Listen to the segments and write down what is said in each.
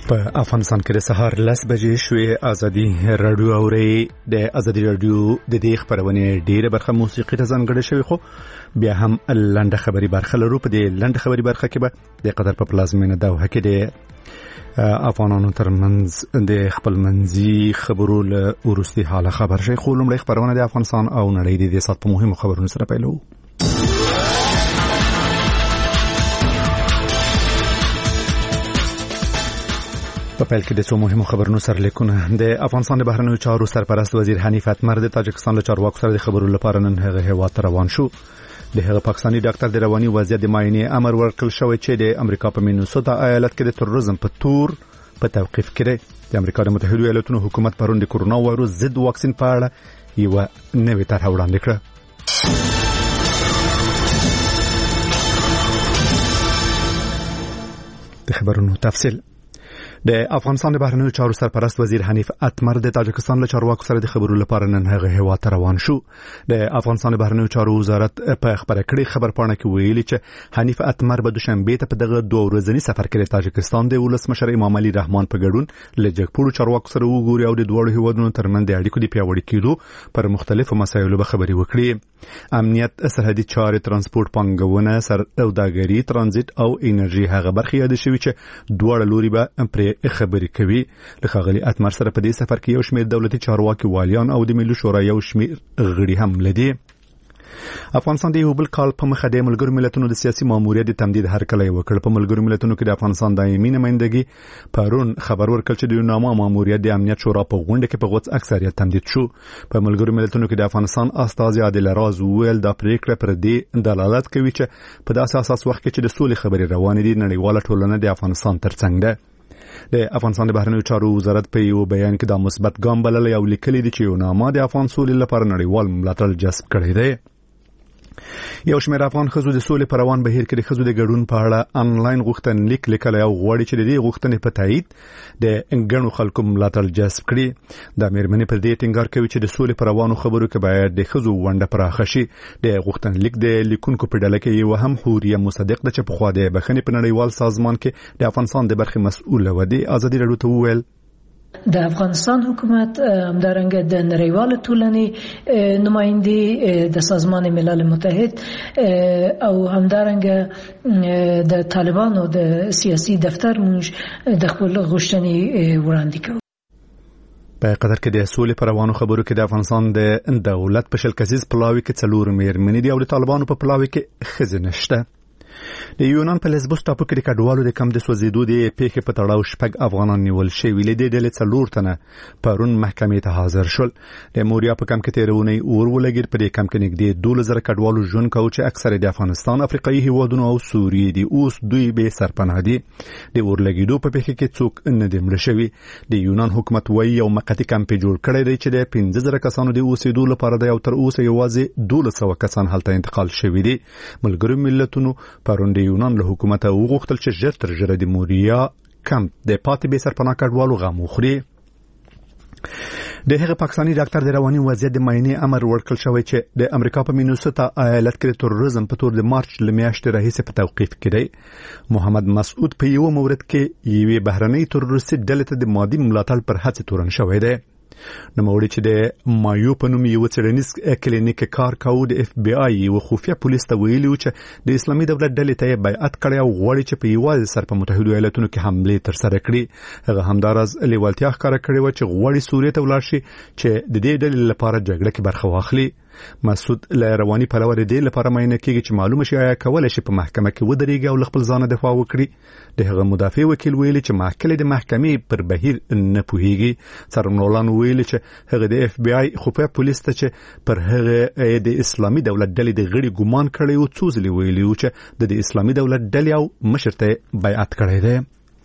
په افغانستان کې د سهار 10 بجې شوې ازادي رادیو اوري د ازادي رادیو د دې خبرونه ډیره برخه موسیقي ته ځانګړې شوی خو بیا هم لنډه خبري برخه لرو په دې لنډه خبري برخه کې به د قطر په پلازمینه دوحه کې د افغانانو ترمنځ د خپل منځي خبرو له ورستي حاله خبر شي خو لومړی خبرونه د افغانستان او نړۍ د سات په مهمو خبرونو سره پیلو. په پیل کې د څو مهمو خبرونو سره لیکونه د افغانستان د بهرنیو چارو سرپرست وزیر حنیف اتمر د تاجکستان له چارواکو سره د خبرو لپاره نن هغه هیواد روان شو. د هغه پاکستاني ډاکټر د رواني وضعیت د معاینې امر ورکړل شوی چې د امریکا په مینیسوټا ایالت کې د تروریزم په تور په توقيف کړي. د امریکا د متحده ایالاتونو حکومت پرون د کورونا وایروس ضد واکسین په اړه یو نوې طرح وړاندې کړه. د خبرونو تفصیل. د افغانستان د بهرنیو چارو سرپرست وزیر حنیف اتمر د تاجکستان له چارواکو سره د خبرو لپاره نن هغه هیواد روان شو. د افغانستان د بهرنیو چارو وزارت په خبره کړې خبرپاڼه کې ویلي چې حنیف اتمر به دوشنبه ته په دغه 2 ورځنی سفر کې د تاجکستان د ولسمشر امام علي رحمان په ګډون له جګپوړو چارواکو سره وګوري او د دوه هیوادونو ترمنځ د اړیکو د پیاوړي کېدو پر مختلفو مسایلو به خبري وکړي. امنیت، سرحدي چارې، ترانسپورت، پانګونه، سوداګري، ترانزیت او انرژي هغه برخې یاد شوي چې دوه لوري به خبري کوي. لخغلی اتمر سره په دې سفر کې یو شمېر دولتي چارواکي والیان او د ملي شورا یو شمېر غړي هم لدي. افغانستان د یو بل کال په مخه د ملګرو ملتونو د سیاسي ماموریت د تمدید هرکلی وکړ. په ملګرو ملتونو کې د افغانستان دایمي نمائندګي پرون خبر ورکړ چې د یوناما ماموریت د امنیت شورا په غونډه کې په غوڅ اکثریت تمدید شو. په ملګرو ملتونو کې د افغانستان استازي عادل راز ویل دا پریکړه پر دې دلالت کوي چې په داسې اساس وخت کې چې د سولې خبرې روانې دي نړیواله ټولنه د افغانستان ترڅنګ ده. د افغانستان د بهرنیو چارو وزارت په یو بیان کې د مثبت ګام بللی او لیکلي دي چې یوناما د افغان سولې لپاره نړیوال ملاتړ جذب کړی دی. یو شمېر افغان خزو د سولې پر روان بهیر کې د خزو د ګډون په اړه انلاین غوښتنلیک لیکلی او غواړي چې د دې غوښتنې په تایید د ګڼو خلکو ملاتړ جذب کړي. د میرمنې پر دې ټینګار کوي چې د سولې پر روانو خبرو کې باید د خزو ونډه پراخه شي. د غوښتنلیک د لیکونکو په ډله کې یو هم حوریه مصدق د چې په خوا د بخښنې په نړیوال سازمان کې د افغانستان د برخې مسؤل و دی ازادي رادیو ته وویل د افغانستان حکومت همدارنګه د نړیوال ټولنې نمائندې د سازمان ملل متحد او همدارنګه د طالبانو د سیاسي دفتر مونږ د خپل غوښتنې وړاندې کوو. په قطر کې د سولې پر روانو خبرو کې د افغانستان د دولت په شل کسیز پلاوي کې 4 میرمنې دي او د طالبانو په پلاوي کې ښځې نشته. د یونان په لیسبوس ټاپو کې د کډوالو د کم د سوځېدو د پیښې په تړاو 6 افغانان نیول شوي. له دې ډلې 4 تنه پرون محکمې ته حاضر شول. د موریا په کم کې تیرونی اور ولګید. په دې کم کې نږدې 2000 کډوالو ژوند کوي چې اکثره د افغانستان، افریقایي هیوادونو او سوریې دي. اوس دوی به سرپناه دي. د اور لګیدو په پیښه کې څوک نه دي مړ شوي. د یونان حکومت وایي یو مقطعي کمپ جوړ کړی دی چې د 15000 کسانو د اوسېدو لپاره دی او تر اوسه یوازې 1200 کسان هلته انتقال شوي دي. ملګرو ملتونو پرون د یونان له حکومت وغوښتل چې ژر تر ژره د موریا کمپ د پاتې به سرپناه کډوالو غم وخوري. د هغه پاکستاني ډاکټر د رواني وضعیت د معاینې امر ورکړل شوی چې د امریکا په مینیسوټا ایالت کې تروریزم په تور د مارچ له میاشتې راهیسې په توقيف کړي. محمد مسعود په یو مورد کې یوې بهرنۍ تروریستي ډلې ته د مادي ملاتړ پر هڅه تورن شوی دی. نوموړي چې د مایو په نوم یو څېړنیز کلینیک کار کاوه د اف بی آی یو خفیه پولیس ته ویلي چې د اسلامي دولت ډلې ته بیعت کړی او غواړي چې په یوازې سر په متحده ایالاتونو کې حمله ترسره کړي. هغه همدارز لیوالتیا ښکاره کړې و چې غواړي سوریې ته ولاړ شي چې د دې ډلې لپاره جګړه کې برخه واخلي. مسعود له رواني پلوه دې لپاره معاینه کیږي چې معلومه شي آیا کولای شي په محکمه کې ودرېږي او خپل ځان دفاع وکړي. د هغه مدافع وکیل ویلي چې محکمه د محکمې پر بهیر نه پوهیږي. سرمنولان ویلي چې هغه د اف بی آی خفیه پولیس ته چې پر هغه د اسلامي دولت ډلې د غړي ګمان کړی او څو ځلې ویلي چې د اسلامي دولت ډلې او مشرته بیعت کړی دی.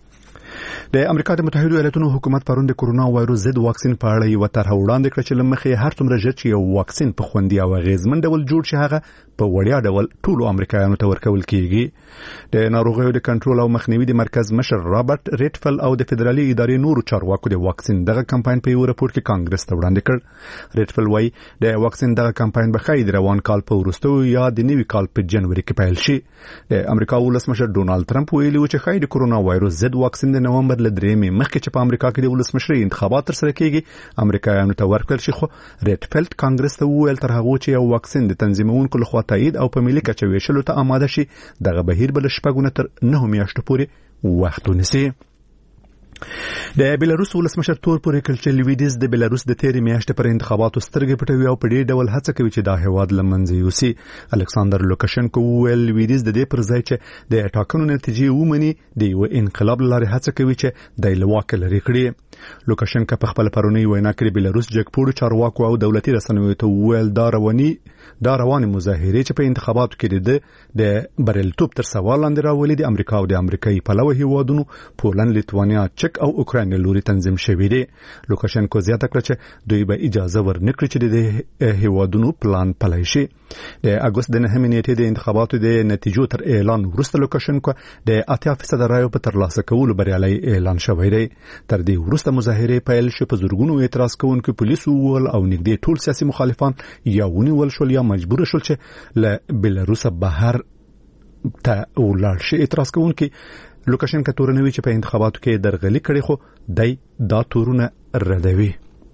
د امریکا د متحده ایالاتونو حکومت پرون د کورونا وایروس ضد واکسین په اړه یو طرح وړاندې کړ چې لمخې هر څومره ژر چې یو واکسین په خوندي او غیرمن ډول جوړ شي هغه په وړیا ډول ټولو امریکایانو ته ورکول کیږي. د ناروغیو د کنټرول او مخنیوي د مرکز مشر رابرټ ریټفل او د فدرالي ادارې نورو چارواکو د واکسین دغه کمپاین په یو راپور کې کانګرس ته وړاندې کړ. ریټفل وایي د واکسین دغه کمپاین به خیر روان کال په وروستو یا د نوي کال په جنوري کې پیل شي. د امریکا ولسمشر ډونالد ټرمپ ویلي چې خیر د کورونا وایروس ضد واکسین د نومبر ل 3 مخکې چې په امریکا کې د ولسمشرۍ انتخابات ترسره کیږي امریکایانو ته ورکړل شي خو ریډفیلډ کانګرس ته وویل تر هغه چې یو واکسین د تنظیمونکو لخوا تایید او په ملي کچه ویشلو ته آماده شي دغه بهیر بل شپږونه تر 9 میاشتو پورې وخت ونیسي. د بیلاروس ولسمشر تور پورې کړ چې لویدیز د بیلاروس د تیرې میاشتې پر انتخاباتو سترګې پټوي او په دې ډول هڅه کوي چې دا هیواد لمنځه یوسي. الکساندر لوکاشنکو وویل لویدیز د دې پر ځای چې د ټاکنو نتیجې ومني د یو انقلاب لارې هڅه کوي چې د لواک لري کړي. لوکاشنکو په خپل پرونی وینا کې بیلاروس جګپوړو چارواکو او دولتي رسنیو ته وویل دا رواني مظاهره چې په انتخاباتو کې د بریلتوب تر سوال لاندې راولي د امریکا او د امریکایي پلوه هیوادونو پولند لیتوانیا چک او اوکراین لوري تنظیم شوی دی. لوکاشنکو زیاته کړ چې دوی به اجازه ورنکړي چې د هیوادونو پلان پلی شي. د اگست د 9 نیټې د انتخاباتو د نتیجو تر اعلان وروسته لوکاشنکو د 80% رایو په ترلاسه کولو بریالي اعلان شوی دی. تر دې وروسته مظاهره پیل شو په زورګونو اعتراض کوونکو پولیسو ول او نږدې ټول سیاسي مخالفان یا ونیول شول یا مجبور شول چې له بیلاروس بهر ته ولاړ شي. اعتراض کوونکي لوکاشنکو تورنوي چې په انتخاباتو کې درغلي کړي خو دای دا تورونه ردوي.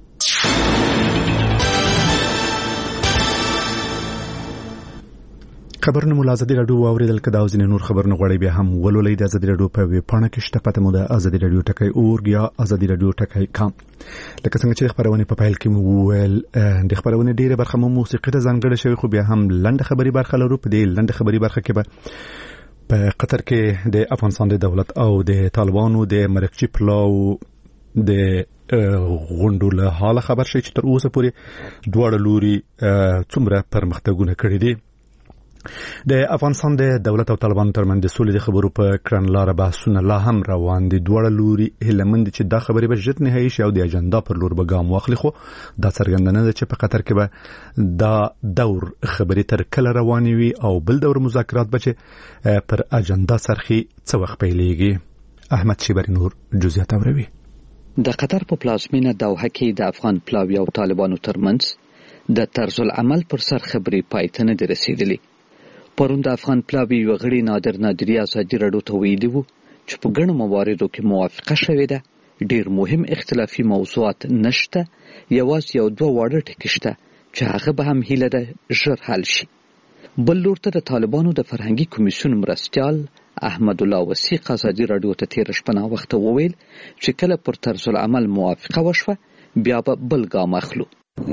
خبرونه ملازمه راډیو اوریدل کدا او ځینې نور خبرونه غوړي بیا هم ولولئ د ازادي راډیو په ویب پاڼه کې شته پته مو د ازادي راډیو ټکی اورګ یا ازادي راډیو ټکی کام. لکه څنګه چې خبرونه په فایل کې مو ویل د خبرونه ډیره برخه مو موسیقي ته ځانګړې شوی خو بیا هم لنډه خبري برخه لرو. په دې لنډه خبري برخه کې به په قطر کې د افغانستان د دولت او د طالبانو د مرکچی پلاو د غونډو له حاله خبر شي چې تر اوسه پورې دواړه لوري څومره پرمختګونه کړي دي. د افغانستان د دولت او طالبانو ترمنځ د سولې د خبرو په کړنلاره بحثونه لا هم روان دي. دواړه لوري هیلمند چې دا خبرې به ژر نهایي شي او د اجنډا پر لور به ګام واخلي خو دا څرګندونه ده چې په قطر کې به دا دور خبرې تر کله روانې وي او بل دور مذاکرات به چې پر اجنډا سرخي څه وخت پیلېږي. احمد شیبری نور جزئیات اوروي. د قطر په پلازمینه دوحه کې د افغان پلاوی او طالبانو ترمنځ د طرز العمل پر سر خبرې پای ته نه رسیدلې. پرون د افغان پلاوی وغړي نادر نادری ازادي راډیو ته ویلي وو چې په ګڼو مواردو کې موافقه شوې ده. ډیر مهم اختلافي موضوعات نشته، یوازې یو دوه واړه ټکي شته چې هغه به هم هیله ده ژر حل شي. بل لور ته د طالبانو د فرهنګي کمیسیون مرستیال احمد الله وثیق ازادي راډیو ته تیر شپه وخت وویل چې کله پر طرز العمل موافقه وشوه بیا به بل ګام اخلو.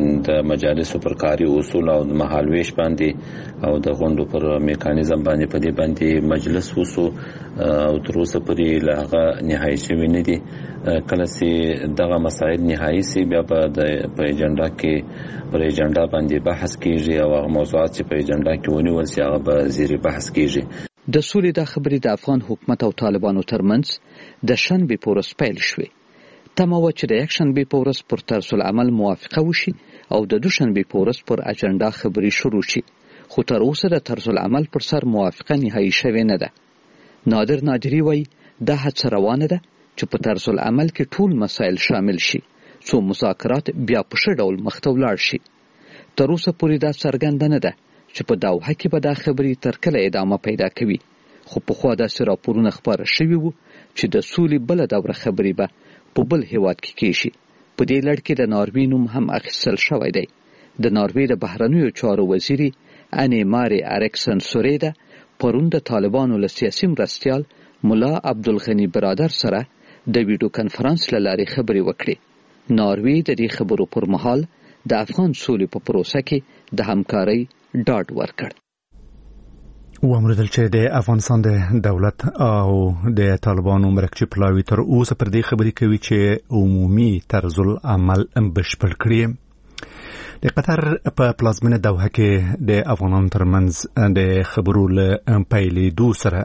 د مجالسو پر کاري اصول او د مهالويش باندې او د غونډو پر میکانیزم باندې په دې باندې مجلس وسو او تر اوسه پورې لاغه نهایي شوی نه دي. کله چې دغه مسایل نهایي سي بیا په اجنډا کې پر اجنډا باندې بحث کیږي او هغه موضوعات چې په اجنډا کې ونیول شي هغه به زیري بحث کیږي. د سولې د خبرې د افغان حکومت او طالبانو ترمنځ د شنبې په ورځ پیل شوې. تمه و چې د یک شنبې په ورځ پر طرز العمل موافقه وشي او د دوشنبې په ورځ پر اجنډا خبري شروع شي خو تر اوسه د طرز العمل پر سر موافقه نهایي شوې نه ده. نادر نادری وایي دا هڅه روانه ده چې په طرز العمل کې ټول مسایل شامل شي څو مذاکرات بیا په ښه ډول مخته ولاړ شي. تر اوسه پورې دا څرګنده نه ده چې په دوحه کې به دا خبرې تر کله ادامه پیدا کوي خو پخوا داسې راپورونه خپاره شوي وو چې د سولې بله دوره خبرې به په بل هیواد کې کیږي. په دې لړ کې د ناروې نوم هم اخیستل شوی دی. د ناروې د بهرنیو چارو وزیري انې ماري اریکسن سوریدا پرون د طالبانو له سیاسي مرستیال مولا عبدالغنی برادر سره د ویډیو کانفرنس له لارې خبرې وکړې. ناروې د دې خبرو پر مهال د افغان سولې په پروسه کې د همکارۍ ډاډ ورکړ. وامردل چې د افغانستان د دولت او د طالبانو مرکچی پلاوی تر اوسه پر دې خبرې کوي چې عمومي طرز العمل بشپړ کړي. د قطر په پلازمینه دوحه کې د افغانانو ترمنځ د خبرو له پیلېدو سره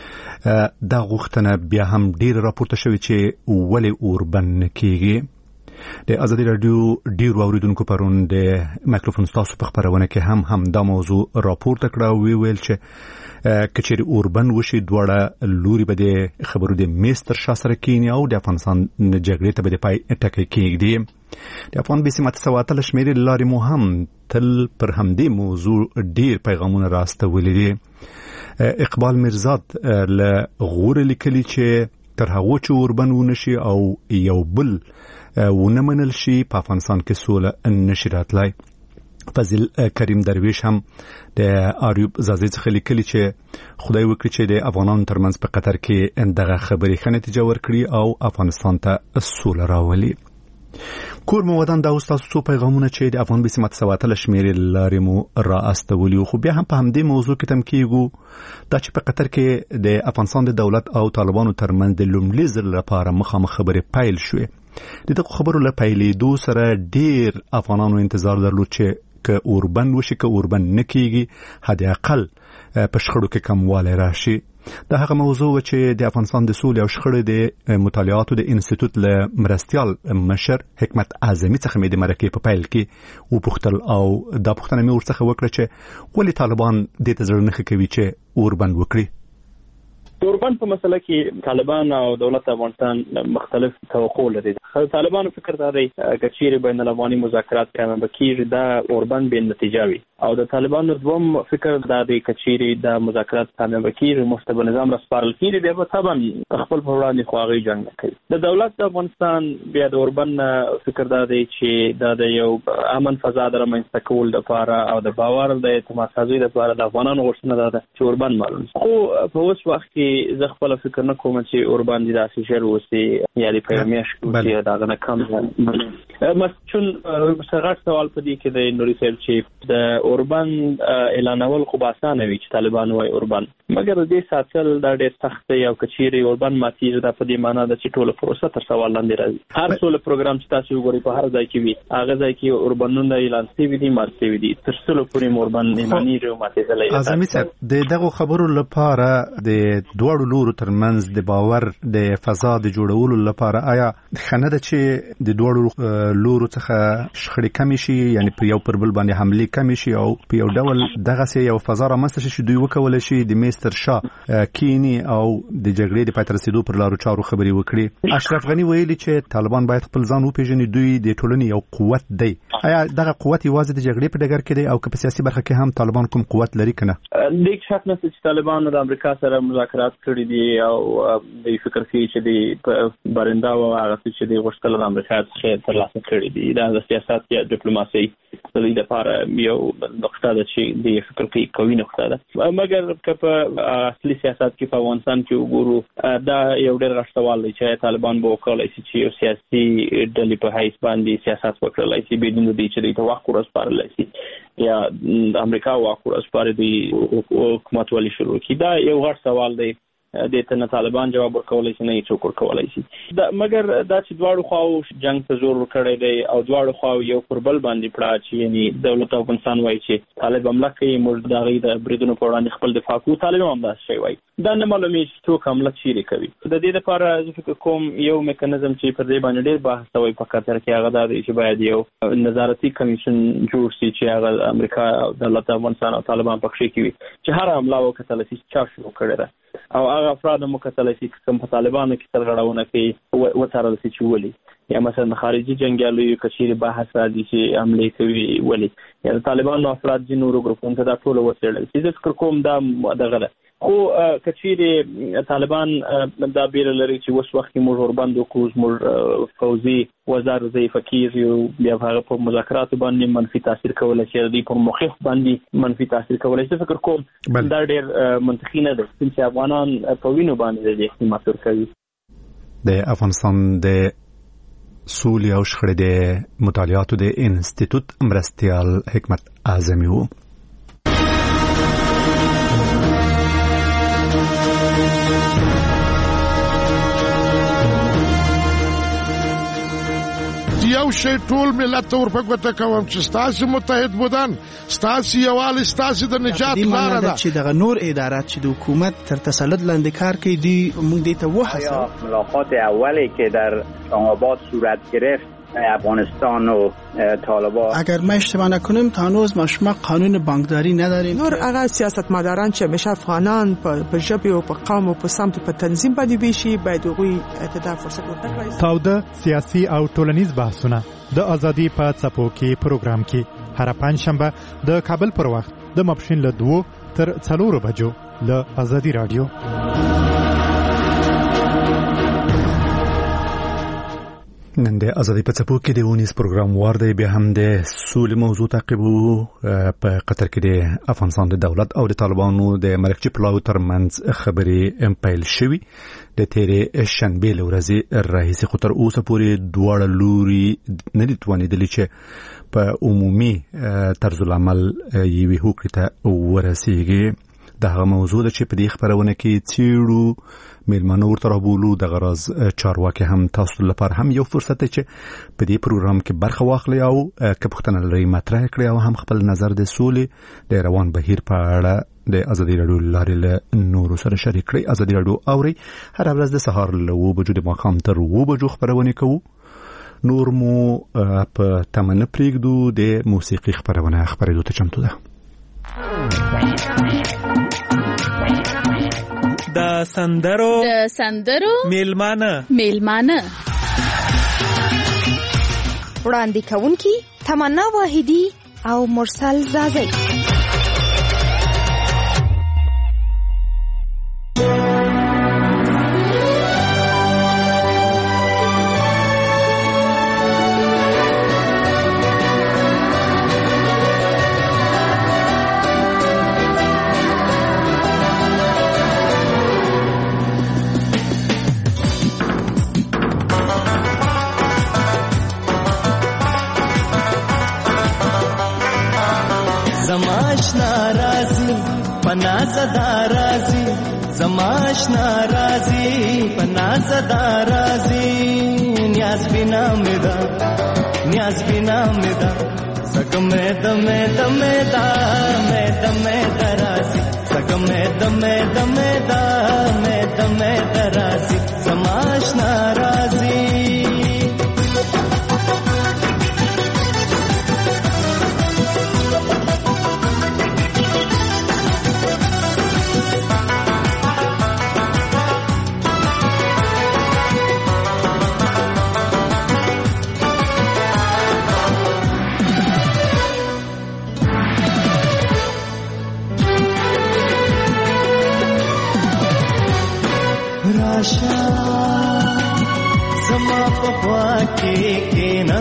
دا غوښتنه بیا هم ډیر راپورته شوې چې ولې اوربن کېږي. د ازادي راډیو ډیر اوریدونکو پرون د مایکروفون تاسو په خبرونه کې هم دا موضوع راپورته کړه او ویل چې کچېری اوربن وشي دواړه لوري به د خبرو د میستر شاسره کینی او د افغانستان جګړې ته به د پای ټکی کېږي. د افغان بیسمت سواتل شمیرې لارې مو هم تل پر همدې موضوع ډیر پیغامونه راستولې دي. اقبال مرزاد له غور لیکلي چې تر هغه چې اوربند ونشي او یو بل ونه منل شي په افغانستان کې سوله نشي راتلای. فضل کریم درویش هم د آریوب زازی څخه لیکلي چې خدای وکړي چې د افغانانو ترمنځ په قطر کې دغه خبرې ښه نتیجه ورکړي او افغانستان ته سوله راولي. کور مو ودان دا تاسو څو پیغامونه چې د افغان بسمت سواتل شمیرې لارې مو را استولي خو بیا هم په همدې موضوع کې تم کېږو دا چې په قطر کې د افغانستان د دولت او طالبانو ترمنځ د لومړي ځل لپاره مخامخ خبرې پیل شوې. دغه خبرو له پیلېدو سره ډېر افغانانو انتظار درلود چې که اوربند وشي که اوربند نه کېږي حد اقل په شخړو کې کموالی راشي. دا هغه موضوع چې د افغانستان د سولې او شخړې د مطالعاتو د انسټیټوت له مرستیال مشر حکمت اعظمي څخه مې د مرکې په پیل کې وپوښتل او دا پوښتنه مې ورڅخه وکړه چې ولې طالبان دې ته زړه نه ښه کوي چې اوربند وکړي. اوربند په مسله کې طالبان او دولت افغانستان مختلف توقع لري. طالبانو فکر دا دی چې چیرې بین الافغاني مذاکرات کامیاب کیږي دا اوربند به نتیجه وي او د طالبانو دوم فکر دا دی چې چیرې دا مذاکرات کامیاب کیږي مستقل نظام رسپارل کیږي بیا به طبعا خپل په وړاندې خواږي جنگ کوي. د دولت د افغانستان بیا د اوربند فکر دا دی چې دا د یو امن فضا درمنځته کول لپاره او د باور د اعتماد سازي لپاره د افغانانو غوښتنه ده چې اوربند معلوم خو په اوس وخت کې زه خپل فکر نه کوم چې اوربند داسې شر وسی یا د پیغامیش کوي دا نه کم چون څنګه سوال پدې کې د نوري صاحب چې د اوربند اعلانول خو باسانه وي چې طالبان وايي اوربند مګر دې ساتل دا ډېر سخت یو کچيري اوربند ماتیږي دا په دې معنی ده چې ټول پروسه تر سوال لاندې راځي. هر څول پروګرام چې تاسو وګورئ په هر ځای کې وي هغه ځای کې اوربندونه اعلان شوي دي ماتې وي دي تر څلو پورې اوربند معنی ریو ماتې دلای. اعظمي صاحب دغه خبرو لپاره د دوړو لورو ترمنځ د باور د فضا د جوړولو لپاره آیا خنه ده چې د دوړو لورو څخه شخړې کم شي یعنی په یو پر بل باندې حمله کم شي او په یو ډول دغه سي یو فضا رامنځته شي دوی وکول شي د میستر شاه کینی او د جګړې د پاتې رسیدو پر لارو چارو خبري وکړي. اشرف غنی ویلي چې طالبان باید خپل ځان وپیژني دوی د ټولنې یو قوت دی. آیا دغه قوت یوازې د جګړې په ډګر کې دی او په سیاسي برخه کې هم طالبان کوم قوت لري کنه؟ لیک شک نه چې طالبان د امریکا سره مذاکرات کړي دي او د فکر کوي چې د بارندا او هغه چې د غوښتل د امریکا څخه ترلاسه کړي دي دا د سیاست یا ډیپلوماسي د دې لپاره یو نقطه ده چې د فکر کوي قوي نقطه ده مګر که په اصلي سیاست کې په افغانستان کې وګورو دا یو ډېر غټ سوال دی چې طالبان به وکولای شي چې سیاسي ډلې په حیث باندې سیاست وکړي چې بدون د دې چې د توقع ورسپارل شي یا د امریکا واکو ورسپارل دي حکومت ولې شروع کی دا یو غټ سوال دی د ته طالبان جواب ورکولای شي نه څوک ورکولای شي دا مګر دا چې دواړو خواو جنگ ته زور ورکړی دی او دواړو خواو یو پر بل باندې پړه چې یعنی دولت افغانستان وایي چې طالب حمله کوي موږ دا غي د بریدونو په وړاندې خپل دفاع کوو طالب هم دا شی وایي دا نه معلومه چې څوک حمله چیرې کوي د دې لپاره زه فکر کوم یو میکانیزم چې پر دې باندې ډېر بحث شوی په قطر کې هغه دا دی چې باید یو نظارتي کمیشن جوړ شي چې هغه امریکا او دولت افغانستان او طالبان پکې کوي چې هر حمله وکړي چې چا شروع کړی ده او هغه افراد مکتلای شي کوم په طالبانو کې سرغړونه کوي وڅارل شي چې ولي یا مثلا خارجي جنگیالو کشیر بحث راځي چې حمله کوي ولي یا طالبانو افراد د نورو ګروپونو ته دا ټول وڅېړل چې ذکر کوم دا دغه خو کچيري طالبان دا بیر لري چې اوس وخت موږ وربند کوز موږ فوزي وزار ضعیف کیږي بیا هغه په مذاکرات باندې منفي تاثیر کولای شي د پر مخالف باندې منفي تاثیر کولای شي فکر کوم دا ډېر منطقي نه ده چې افغانان په وینو باندې د احتمال کوي. د افغانستان د سولې او شخړې د مطالعاتو د انسټیټوت مرستیال حکمت اعظمي وو. یو شی ټول ملت ورپګوته کوم چې ستاسو متحد بودن ستاسو یوال ستاسو د نجات لاره ده چې دغه نور ادارات چې د حکومت تر تسلط لاندې کار کوي دی موږ دې ته وحسه ملاقات اولی که در اسلام‌آباد صورت گرفت افغانستان و طالبان اگر ما اشتباه نکنیم تا هنوز ما شما قانون بانکداری نداریم نور هغه سیاستمداران چې همیشه افغانان په ژبه او په قوم او په سمت په تنظیم باندې ویشي باید هغوی اعتدال فرصت ورکړي. تاوده سیاسي او ټولنیز بحثونه د ازادي په څپو کې پروګرام کې هر پنځشنبه د کابل پر وخت د ماپښین له 2 تر 4 بجو له ازادي رادیو. نن د ازادي په څپو کې د ونیس پروګرام وار دی بیا هم د سولې موضوع تعقیبو په قطر کې د افغانستان د دولت او د طالبانو د مرکزي پلاوي ترمنځ خبرې پیل شوې د تیرې شنبې ورځې راهیسې خو تر اوسه پورې دواړه لوري نه دي توانېدلي چې په عمومي طرز العمل یوې هوکړې ته ورسیږي. دغه موضوع چې په دې خبرونه کې څیړو میلمانه ورته رابولو د غرض چارواکي هم تاسو لپاره هم یو فرصت دی چې په دې پروګرام کې برخه واخلئ او که پوښتنه لرئ مطرح کړئ او هم خپل نظر د سولې د روان بهیر په اړه د ازادي راډیو لارې له نورو سره شریک کړئ. ازادي راډیو اورئ هر ورځ د سهار له 9 بجو د ماښام تر 2 بجو خبرونه کوو. نور مو په تمنه پرېږدو د موسیقي خبرونه خبرېدو ته چمتو ده. د سندرو میلمانه وړاندې کوونکی تمنا واحدی او مرسل زازی. زماش ناراضی پنازدا راضی نیاز بنا میدا سکمے دمے دراضی سکمے دمے دراضی زماش ناراضی زما پخوا کې کینا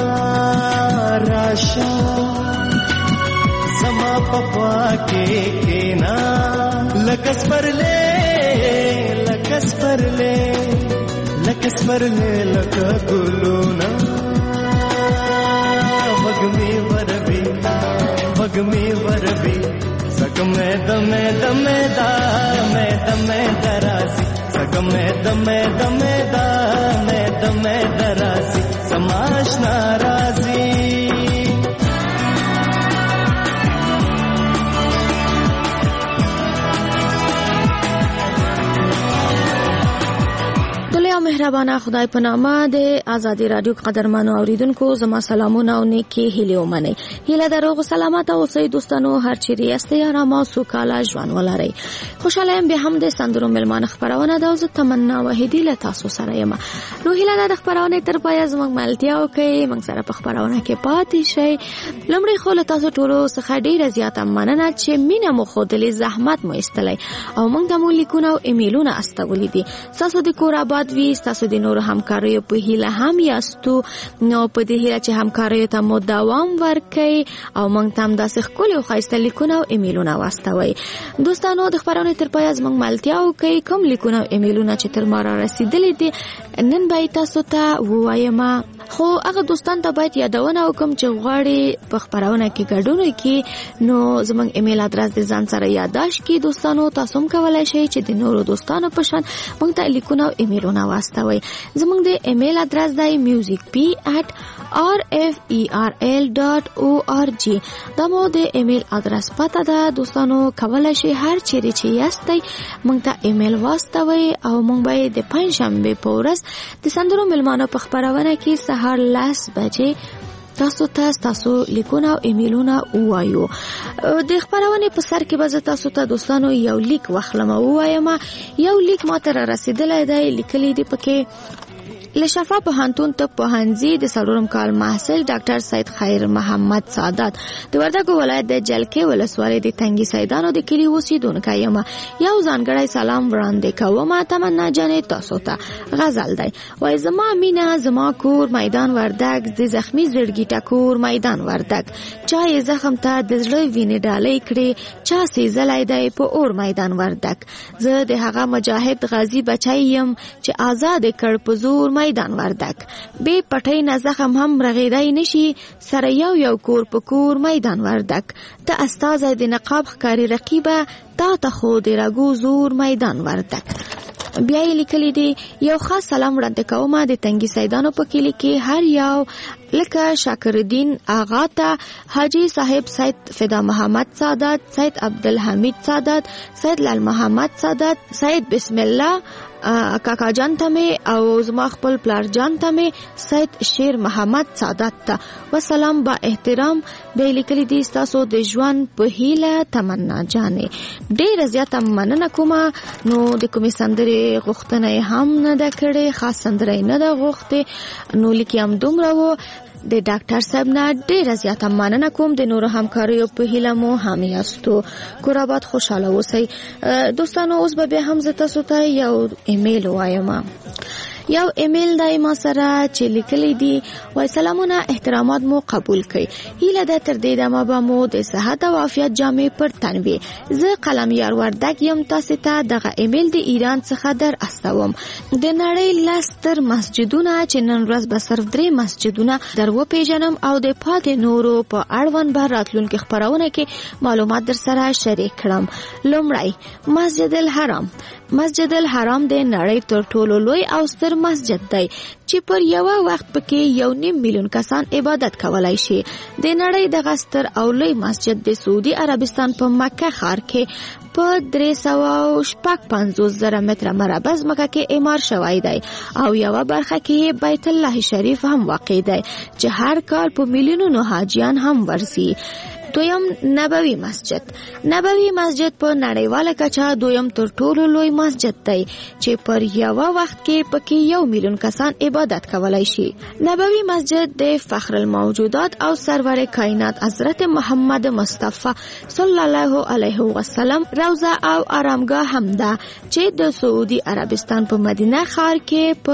راشا زما پخوا کې کینا لکس پرلے لک ګلونا وګمي وربي سکمه دمه دراسي سکمه دمه دراسي سماش ناراضي مهربانه خدای په نامه د ازادي رادیو قدرمنو اوریدونکو زما سلامونه او نیکی هیله ومنئ. هیله دروغ سلامت اوسئ دوستانو هر چیرې یاستئ آرام او سوکاله ژوند ولرئ. خوشاله یم به هم د سندرو ملمانه خبرونه د زه تمنا وحیدی له تاسو سره یم. نو هیله د خبرونه تر پای زموږ ملتیا وکړئ موږ سره په خبرونه کې پاتې شئ. لمړی خو له تاسو ټولو څخه ډیره زیاته مننه چې مینه مو خوده زحمت مو استلای او موږ د مو لیکونه او ایمیلونه استولې دي. تاسو د کور آباد وي تاسو د نور همکاریو په هیله هم یاستو نو په دې هیله چې همکاریو ته مو دوام ورکړي او موږ تم داسې ښکلي او ښایسته لیکونه او ایمیلونه واستوئ. دوستانو د خبرونې تر پایه زموږ ملتیا وکړئ. کوم لیکونه او ایمیلونه چې تر ما را رسیدلي دي نن به تاسو ته ووایم. خو هغه دوستان ته باید یادونه وکم چې غواړي په خبرونه کې ګډون وکړي نو زموږ ایمیل ادرس د ځان سره یادداشت کړئ. دوستانو تاسو هم کولای شئ چې د نورو دوستانو په شان موږ ته لیکونه او ایمیلونه واستوئ. زموږ د ایمیل ادرس دی musicp@rferl.org. دا مو د ایمیل ادرس پته ده. دوستانو کولای شئ هر چیرې چې یاستئ موږ ته ایمیل واستوئ او موږ به د پنځشنبه په ورځ د سندرو ملمانو په خبرونه کې سهار 10 بجې تاسو لیکونه او ایمیلونه وایو. د خبرونه په سر کې به تاسو ته دوستانو یو لیک واخلم او وایم. یو لیک ما ته رسیدلی دی لیکلی دی پکې لشفا پوهنتون طب پوهنځي د څلورم کال محصل ډاکټر سید خیر محمد سعادت د وردګو ولایت د جلکې ولسوالۍ د تنګي سیدانو د کلي اوسیدونکی یم. یو ځانګړی سلام وړاندې کوم تمنا جانې تاسو ته. غزل دی وای زما مینا زما کور میدان وردګ د زخمی زړګي ټکور میدان وردګ چا یې زخم ته د زړه وینې ډالۍ کړې چا سیزلی دی په اور میدان وردګ. زه د هغه مجاهد غازی بچی یم چې آزاد کړ په زور میدان وردګ. بے پټۍ نه زخم هم رغیدای نشي سره یو کور په کور میدان وردګ. ته استازی د نقاب ښکاري رقیبه تا ته خو د رګو زور میدان وردګ. بیا یې لیکلی دی یو خاص سلام وړاندې کوم د تنګي سیدانو په کلي کې هر یو لکه شاکرالدین آغا ته حاجی صاحب سید فدا محمد سعادت سید عبدالحمید سعادت سید لال محمد سعادت سید بسم الله کاکا جان ته می او زما خپل پلار جان ته می سید شیر محمد سعادت ته وسلام با احترام. به لیکلی دي تاسو د ژوند په هیله تمنا جانې. ډېر زیاته مننه کوم. نو د کومې سندرې غوښتنه هم نه ده کړې خاص سندره نه ده غوښتې نو لیکي هم دومره و. د ډاکټر صاحب نه ډېر زیاته مننه کوم. د نورو همکاریو په هیله مو هم یاستو. کور آباد خوشاله اوسئ دوستانو. اوس به بیا هم زه تاسو ته یو ایمیل وایم. یو ایمیل دی ما سره چې لیکلی دی وای سلامونه احترامات مو قبول کړئ. هیله ده تر دې دمه به مو د صحت او عافیت جامې پر تن وي. زه قلمیار وردګ یم. تاسو ته دغه ایمیل د ایران څخه در استوم. د نړۍ لستر مسجدونه چې نن ورځ به صرف 3 مسجدونه در وپیژنم او د پاتې نورو په اړوند به راتلونکي خپرونه کې معلومات در سره شریک کړم. لومړی مسجد الحرام. مسجد الحرام د نړۍ تر ټولو لوی او ستر مسجد دی چې پر یو وخت پکې 1.5 میلیون کسان عبادت کولای شي. د نړۍ د غستر او لوی مسجد د سعودي عربستان په مکه ښار کې په 350,000 متره مربع ځمکه کې اعمار شوی دی او یو برخه کې بیت الله شریف هم واقع دی چې هر کال په میلیونونو حاجیان هم ورځي. دویم نبوي مسجد. نبوي مسجد په نړیواله کچه دویم تر ټولو لوی مسجد دی چې پر یو وخت کې پکې 1 میلیون کسان عبادت کولای شي. نبوي مسجد د فخر الموجودات او سرور کائنات حضرت محمد مصطفی صلی الله علیه وسلم روضه او آرامگاه هم ده چې د سعودي عربستان په مدینه ښار کې په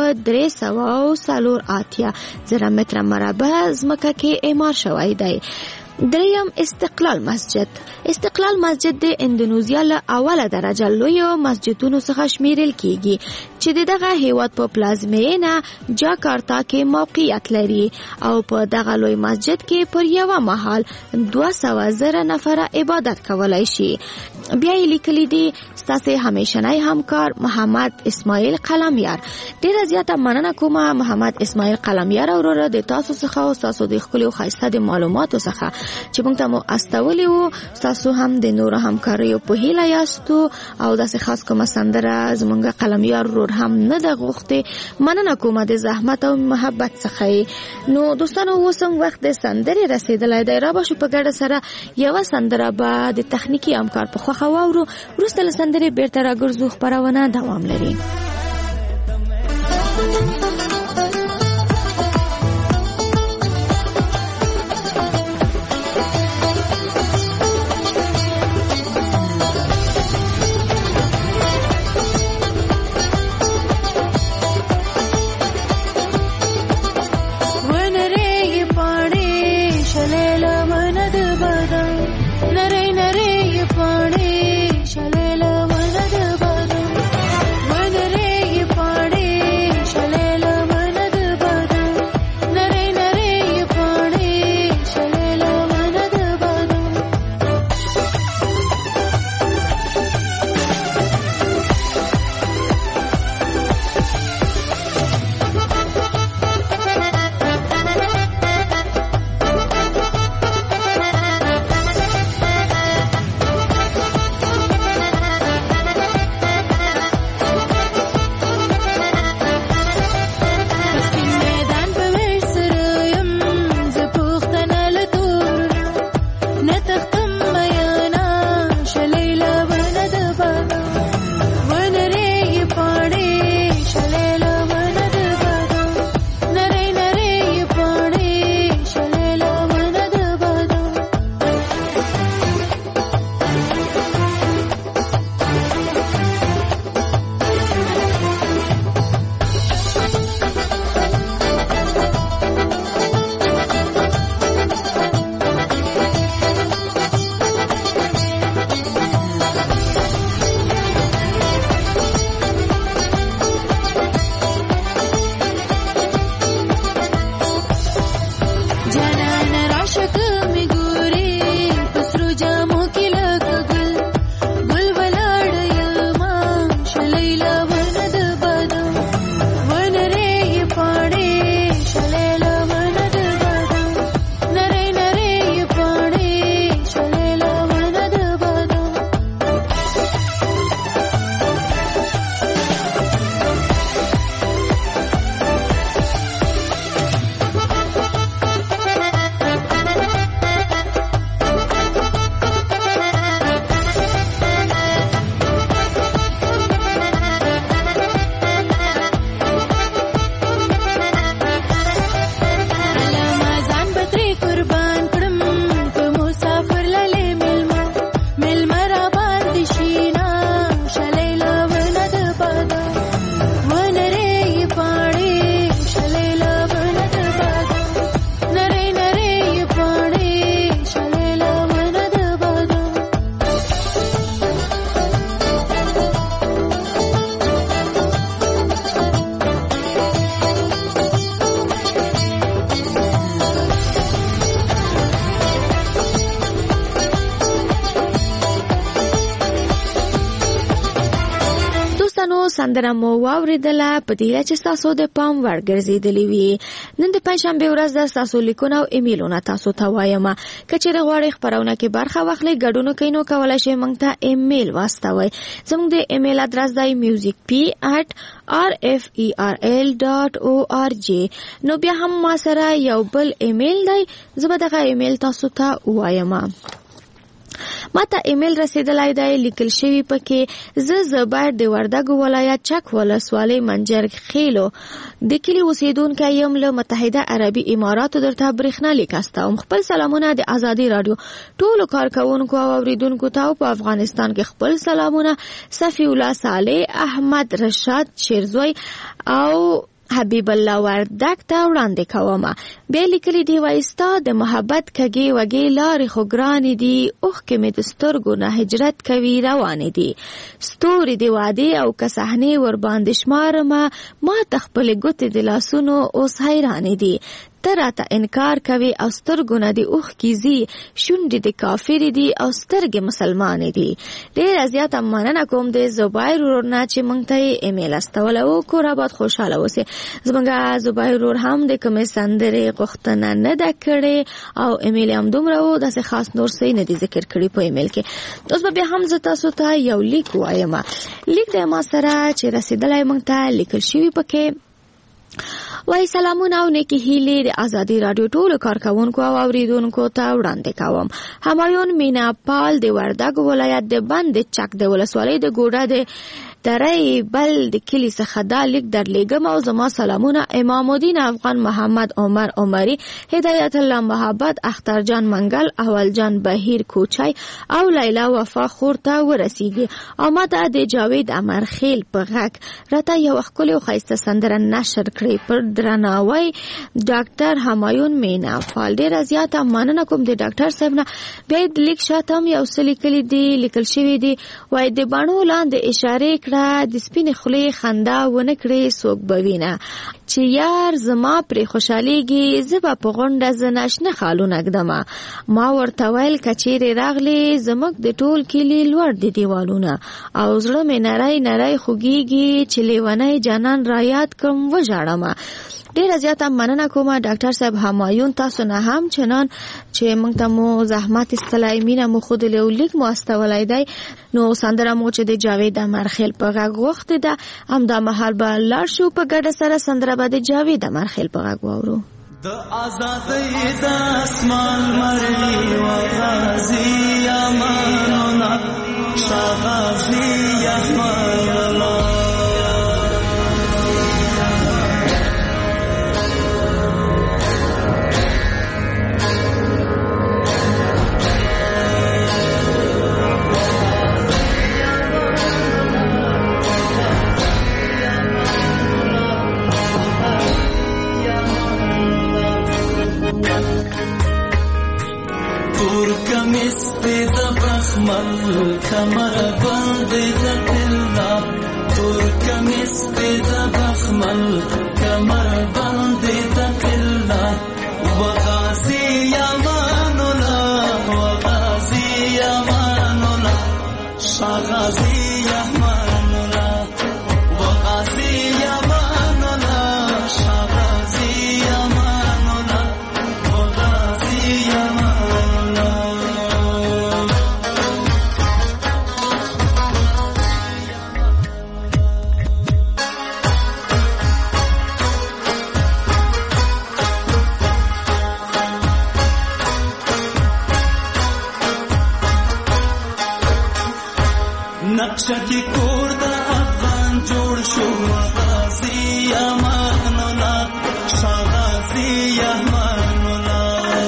384,000 متره مربع ځمکه کې اعمار شوی دی. دریم استقلال مسجد. استقلال مسجد د اندونیزیا له اوله درجه لویو مسجدونو څخه شمیرل کیږي چې دغه هیواد په پلازمینه جاکارتا کې موقعیت لري او په دغه لوی مسجد کې پر یو مهال 200,000 نفر عبادت کولای شي. بیا یې لیکلی دی ستاسو همیشنی همکار محمد اسماعیل قلمیار. ډیره زیاته مننه کوم محمد اسماعیل قلمیار وروره د تاسو څخه او تاسو د خپل خاصه د معلوماتو څخه چې موږ ته مو استولې وو. تاسو هم د نورو همکاریو په هیله یاستو او داسې خاص کوم سندره زمونږ قلمیار ورور هم نه د غوښتې. مننه کوم د زحمت او محبت څخه. نو دوستانو اوس هم وخت د سندرې رسیدلی دی. را به شو په ګډه سره یوه سندره به د تخنیکي همکار په خوښه واورو. وروسته له سندرې بیرته راګرځو. خپرونه دوام لري. سندره مو واوریدله په دې چې تاسو د پام وړ ګرځېدلې وي. نن د پنځشنبه ورځ د تاسو لیکونه او ایمیلونه تاسو ته وایم. کچېرې غواړئ خبرونه کې برخه واخلئ ګډون کوئ نو کولای شئ موږ ته ایمیل واستوئ. زموږ د ایمیل ادرس دی musicp@rferl.org. نو بیا هم ما سره یو بل ایمیل دی، زه به دغه ایمیل تاسو ته وایم. ما ته ایمیل رسیدلی دی، لیکل شوی پکې زه زبیر د وردګو ولایت چک ولسوالۍ منجر خیلو د کلي اوسیدونکی یم. له متحده عربي اماراتو درته برېښنا لیک استوم. خپل سلامونه د ازادي راډیو ټولو کارکوونکو او اوریدونکو ته په افغانستان کې خپل سلامونه صفی الله صالح، احمد رشاد شیرزوی او حبیب الله وردګ ته وړاندې کوم. بیا لیکلي دی وایستا د محبت کږې وږې لارې خو ګرانې دي، اوښکې مې د سترګو نه هجرت کوي روانې دي، ستوري د وعدې او که صحنې ورباندې شمارمه، ما ته خپلې ګوتې د لاسونو اوس حیرانې دي، ته راته انکار کوي او سترګونه د اوښکې ځي، شونډې د کافرې دي او سترګې مسلمانې دي. ډېره زیاته مننه کوم د زبیر ورور نه چې موږ ته یې ایمیل استولی و. کور آباد خوشحاله اوسئ. زموږ زبیر ورور هم د کومې سندرې غوښتنه نه ده کړې او ایمیل هم دومره و، داسې خاص نور څه نه دي ذکر کړي په ایمیل کې. اوس به بیا هم زه تاسو ته یو لیک وایم. لیک د ما سره چې رسېدلی موږ ته لیکل شوي پکې وای سلامونه او نیکی هیلې د ازادي راډیو ټولو کارکوونکو او اوریدونکو ته وړاندې کوم. همایون مینا پال د وردګ ولایت د بند چک د ولسوالۍ د ګوډه د درې بل د کلی څخه دا لیک درلیږم او زما سلامونه امام الدین افغان، محمد عمر عمری، هدایت الله محبت، اختر جان منګل، اول جان بهیر کوچای او لیلا وفا خور ته ورسیږي. او ما ته د جاوید امرخیل په غږ راته یو ښکلې او ښایسته سندره نشر کړې. پر درناوی ډاکټر همایون مینا فال. ډېره زیاته مننه کوم د ډاکټر صاحب نه. بیا د لیک شاته هم یو څه لیکل شوي دي. وایي د بڼو لاندې اشارې د سپینې خولې خندا ونه کړې څوک به وینه، چې یار زما پرې خوشحالیږي زه به په غونډه زه نشنه خالونه ږدمه. ما ورته ویل که چیرې راغلې زموږ د ټول کلي لوړ دي دیوالونه او زړه مې نری نری خوږیږي چې لیونی جانان را یاد کړم وژاړمه. ډېره زیاته مننه کوم ډاکټر صاحب همایون، تاسو نه هم چنان چې موږ ته مو زحمت استلای مینه مو خودلی او لیک مو استولی دی. نو سندره مو چې د جاوید امرخیل په غږ غوښتې ده همدا مهال به لاړ شو په ګډه سره سندره به د جاوید امرخیل په غږ واورو. د آزادۍ د اسمان مرغي و غازي امانونه شاغازي احمد کمر بند دلنا تور کمیس د بخمل کمر بند دلنا وغازی یمانولا وغازی یمانولا شغازی یمانولا وغازی یمانولا شغازی یمانولا وغازی یمانولا. نقشه کی کور د افغان جوړ شو غازی امان الله شغازی امان الله.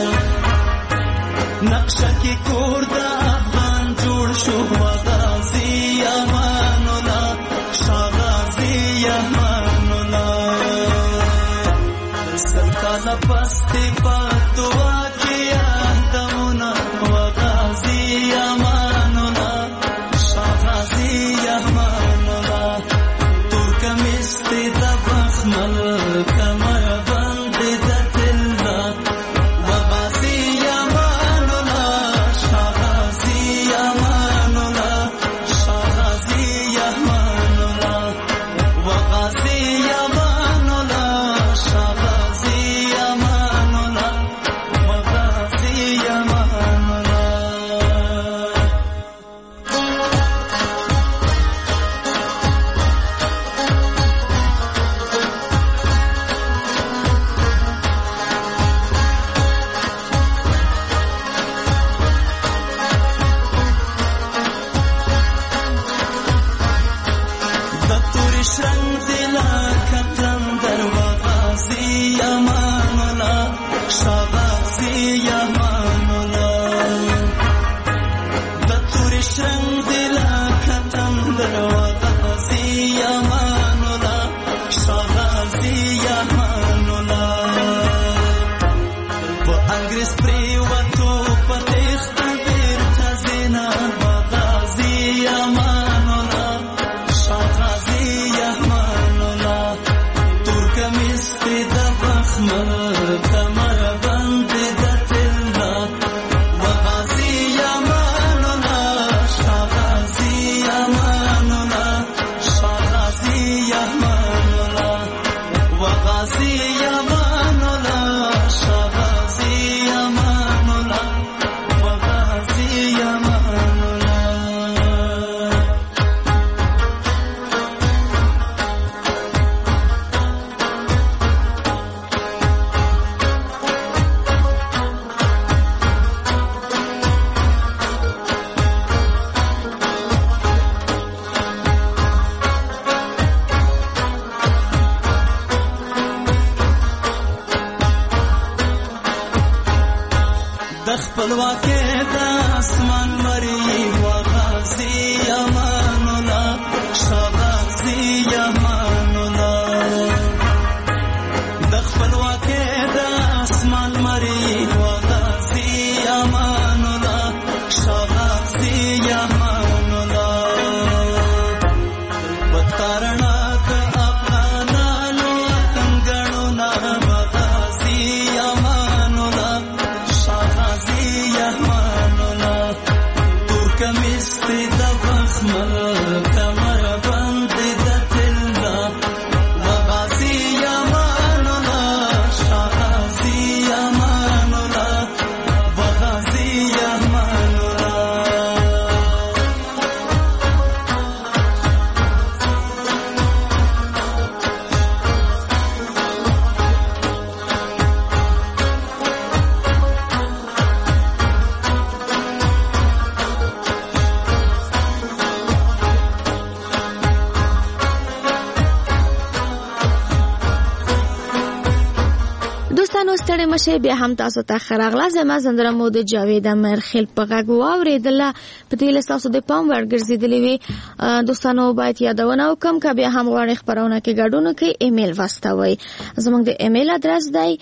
نقشه کی کور د افغان جوړ شو غازی امان الله شغازی امان الله. سلطان پستی په دعا کې ادمونه غازی امان الله اسمان مری و غازی امان الله شغازی امان الله د خپلواکۍ د اسمان مری و غازی امان الله شغازی امان الله وتارنا د افغانانو وطنګړو نه غازی امان الله شغازی امان الله ترکمستی د بخمل کمر بند د تلنا وغازی امان الله شغازی امان الله وغازی امان الله دوستانو ستړي مشه بیا هم تاسو ته خراغله زما زندره مو د جاوید امرخیل په غږ واوریدله په دې لاسو د پام ورګرځیدلې وي دوستانو باید یادونه وکم که بیا هم غواړئ خبرونه کې ګډون کوي ایمیل واستوي زموږ د ایمیل ادرس دی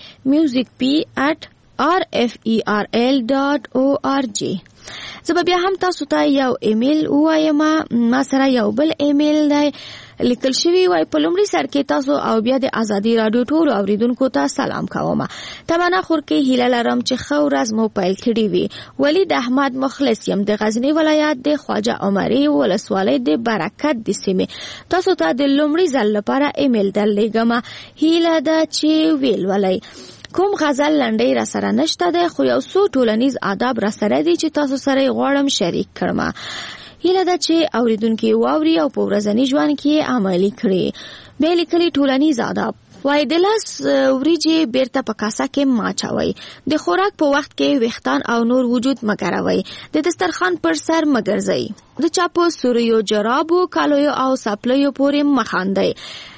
musicp@rferl.org زه بیا هم تاسو ته یو ایمیل وایم ما سره یو بل ایمیل دی لیکل شوی وای په لومړي سر کې تاسو او بیا د ازادي رادیو ټول اوریدونکو ته سلام کوم تمنا خور کې هیله لرم چې خو ورځ مو پیل کړی وي ولید احمد مخلص يم د غزنی ولایت د خواجه عمري ولسوالۍ د برکت د سیمه تاسو ته د لومړي ځل لپاره ایمیل درلېږم هیله ده چې ویل ولای کوم غزل لنډۍ را سره نشته ده خو یو څو ټولنیز آداب را سره دي چې تاسو سره غواړم شریک کړم هیله ده چې اوریدونکو واوري او په ورځني ژوند کې عملي کړي به لیکلي ټولنیز آداب وای د لاس وریجې بیرته په کاسه کې ماچوي د خوراک په وخت کې ویښتان او نور وجود مګروي د دسترخوان پر سر مګرځي د چاپو سوریو جرابو کالویو او سپلیو پورې مخاندي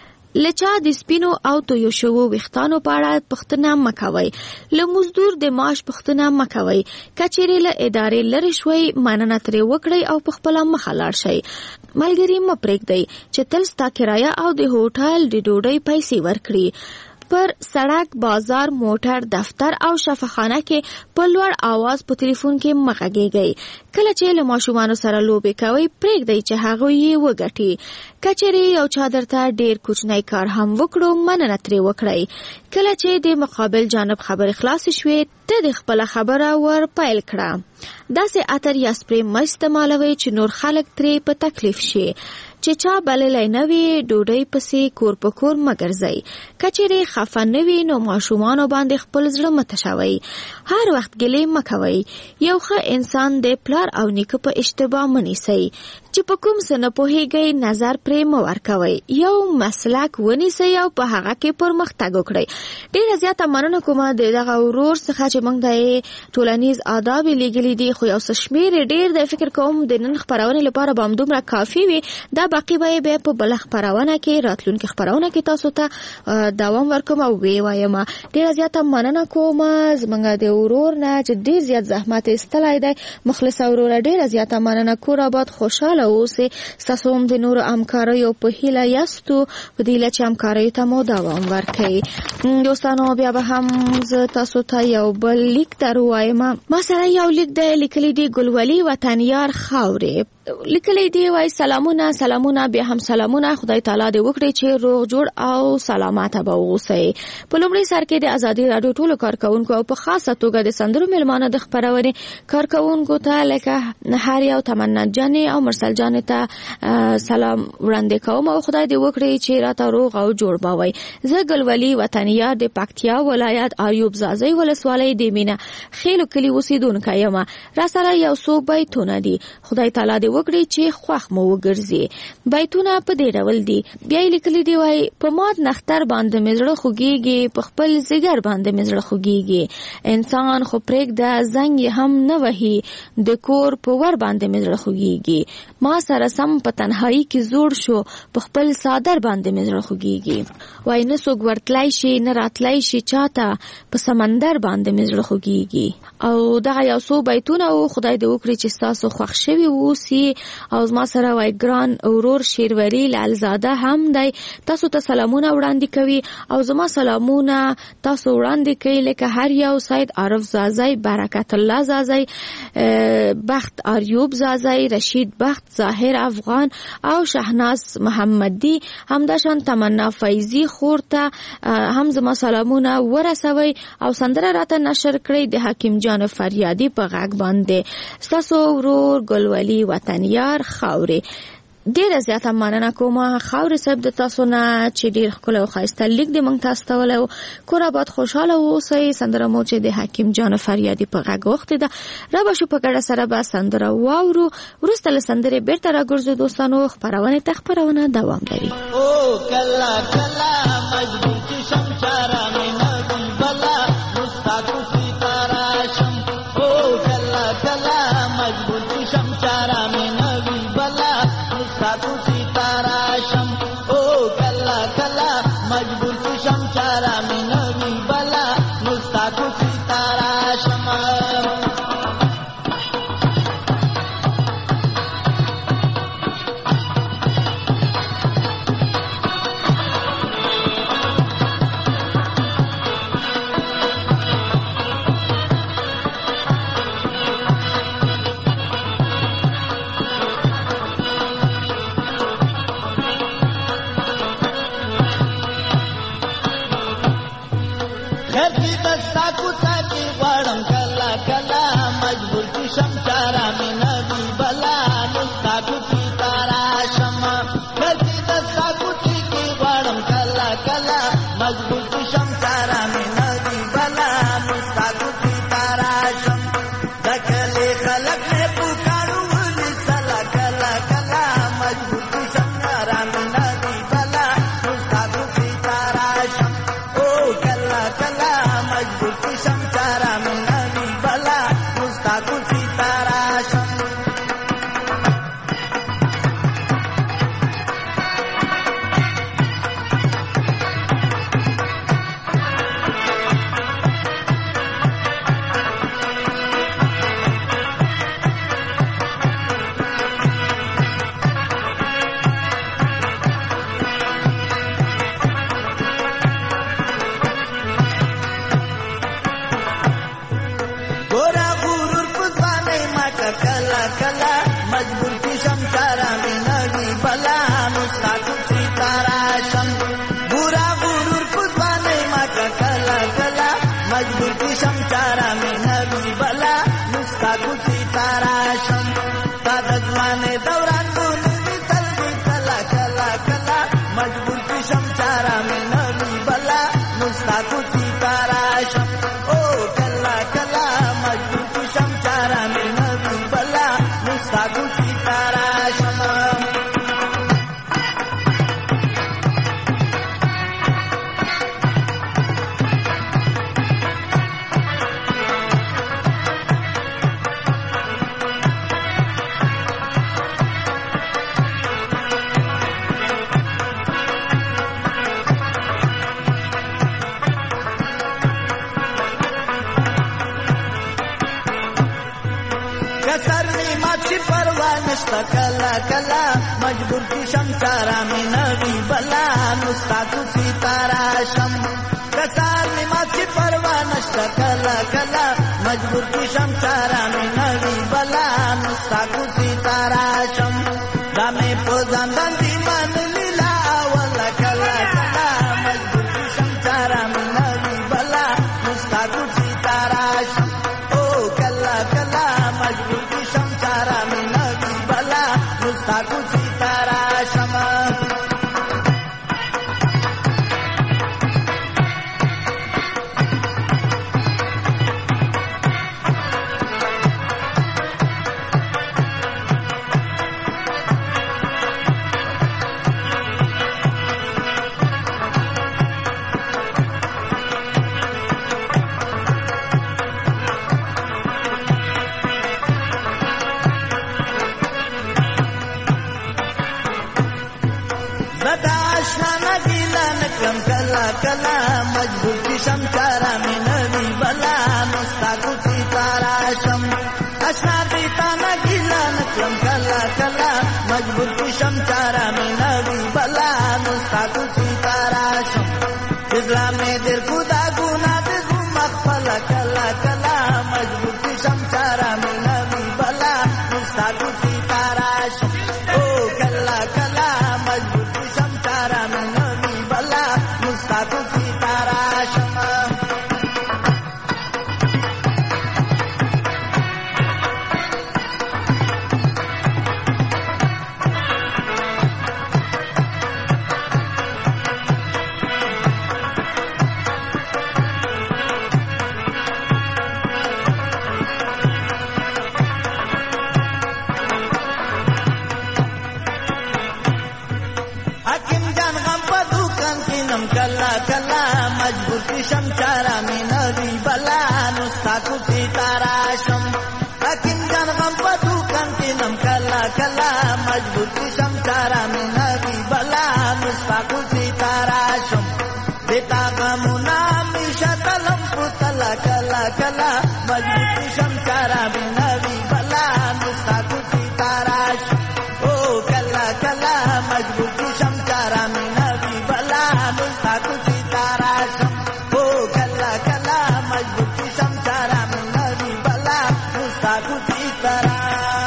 لچا د سپینو او تویو شوو ویښتانو په اړه پوښتنه مکوئ له مزدور د معاش پوښتنه مکوئ کچېرې له ادارې لرې شوئ مننه ترې وکړئ او په خپله مخه لاړ شئ ملګري مه پرېږدئ چې تل ستا کرایه او د هوټل د ډوډۍ پیسې ورکړي پر سړک بازار موټر دفتر او شفاخانه کې په لوړ आवाज په ټلیفون کې مغږیږئ کله چې له ماشومانو سره لوبې کوي پرېږدئ چې هغه یې وګټي کچېرې یو چا درته ډېر کوچنی کار هم وکړو مننه ترې وکړئ کله چې د مقابل جانب خبرې خلاصې شوې ته د خپله خبره ور پیل کړه داسې عطر یا سپری مه استعمالوئ چې نور خلک ترې په تکلیف شي چې چا بللی نه وي ډوډۍ پسې کور په کور مه ګرځئ کچېرې خفه نه وي نو ماشومانو باندې خپل زړه مه تشوئ هر وخت ګیلې مه کوئ یو ښه انسان د پلار او نیکه په اشتباه مه نیسئ چې په کوم څه نه پوهیږئ نظر پرې مه ورکوئ یو مسلک ونیسئ او په هغه کې پرمختګ وکړئ ډېره زیاته مننه کوم د دغه ورور څخه چې موږ د ټولنیز آداب لیږلي دي خو یو څه شمېر ډېر د فکر کوم د نن خپرونې لپاره به همدومره کافي وي دا باقي به بیا په بله خپرونه کې راتلونکي خپرونه کې تاسو ته دوام ورکوم او وی وایم ډېره زیاته مننه کوم زموږ د ورور نه چې ډېر زیات زحمت ایستلی دی مخلص وروره ډېره زیاته مننه کور آباد خوشحاله اوسئ ستاسو هم د نورو همکاریو په هیله یاستو په دې هیله چې همکاریو ته مو دوام ورکوي دوستانو بیا به هم زه تاسو ته یو بل لیک در ووایم ما سره یو لیک دی لیکلی دی ګلولي وطنیار خاورې لیکلی دی وای سلامونه بیا هم سلامونه خدای تعالی دې وکړي چې روغ جوړ او سلامت به اوسئ په لومړي سر کې د ازادي رادیو ټولو کارکونکو او په خاصه توګه د سندرو مېلمانه د خپرونې کارکونکو ته لکه هاري او تمنا جانې او مرسل جانې ته سلام وړاندې کوم او خدای دې وکړي چې راته روغ او جوړ باوي زه ګلولي وطنیار د پکتیا ولایت ایوب زازی ولسوالۍ د مینه خېلو کلی اوسیدونکی یم را سره یو څو بیتونه دي خدای تعالی دې وکړي چې خوښ مو وګرځي. بیتونه په دې ډول دي. بیا یې لیکلي دی وای په مات نختر باندې مې زړه خوږیږي، په خپل ځیګر باندې مې زړه خوږیږي. انسان خو پرېږده زنګ یې هم نه وهي، د کور په ور باندې مې زړه خوږیږي. ما سره سم په تنهایی کې زوړ شو، په خپل صادر باندې مې زړه خوږیږي. وای نه څوک ورتلای شي نه راتلای شي چاته، په سمندر باندې مې زړه خوږیږي. او دغه یو څو بیتونه او خدای دې وکړي چې تاسو خوښ شوي اوسئ. او زما سره وای ګران اورور شیرولی لالزاده هم دی، تاسو ته سلامونه وړاندې کوي او زما سلامونه تاسو وړاندې کوي لکه هر یو سید عارف زازی، برکت الله زازی، بخت آریوب زازی، رشید بخت، ظاهر افغان او شهناز محمدی، همداشان تمنا فیضی خورته هم زما سلامونه ورسوي. او سندره راته نشر کړی د حکیم جان فریادی په غږ باندې. تاسو ورور ګلولی وطنیار خاوري. ډیره زیاته مننه کوم خاوري صاحب د تاسو نه چې ډیر ښکلی او ښایسته لیک د موږ تاسو ته ولیو. کور آباد خوشحاله اوسئ. سندره مو چې د حکیم جان فریادي په غږ وختې ده را به شو په ګډه سره به سندره واورو. وروسته له سندرې بیرته راګرځو دوستانو. خپرونې ته خپرونه دوام لري. او کلا کلا مجبور چې شم چاره مې نه وي بلا مستاکو ستاره شم. او کلا کلا مجبور چې شم چاره مې نه وي بلا مستاکو ستاره شم. او کلا کلا مجبور چې شم چاره مې نه وي بلا مستاکو ستاره شم. کلا کلا مجبور کی شم چارا میں نبی بلا مستاکو ستارا شم. کسار نماز کی پرواہ نشتا کلا کلا مجبور کی شم چارا میں نبی بلا مستاکو ستارا شم. دامے پوزان دندی من لیلا والا کلا کلا مجبور کی شم چارا میں نبی بلا مستاکو ستارا شم. او کلا کلا مجبور کی شم چارا میں مستاکو ستارا شم. کلا کلا مجبور کی شم چارا می نوی بلا نستا کوچی تارا شم اشنا دیتا نگیلا نکلم کلا کلا مجبور کی شم چارا می نوی بلا نستا کوچی تارا شم جزلا میں دل خدا گنا دل مخفلا کلا کلا مجبور کی شم چارا می نوی بلا نستا کوچی تارا شم او کلا کلا مجبور کی شم چارا می نوی بلا نستا کوچی تارا شم کلا کلا مجبور کی شم چارا می نوی بلا نستا کوچی تارا شم حکیم جان غم پدو کنتینم کلا کلا مجبور کی شم چارا می نوی بلا نستا کوچی تارا شم دیتا غمونا میشا تلم پتلا کلا کلا مجبور کی شم چارا می نوی بلا نستا کوچی تارا شم او کلا کلا مجبور کی شم چارا می نوی بلا نستا کوچی تارا شم او کلا کلا مجبور کی شم چارا می نوی بلا نستا کوچی تارا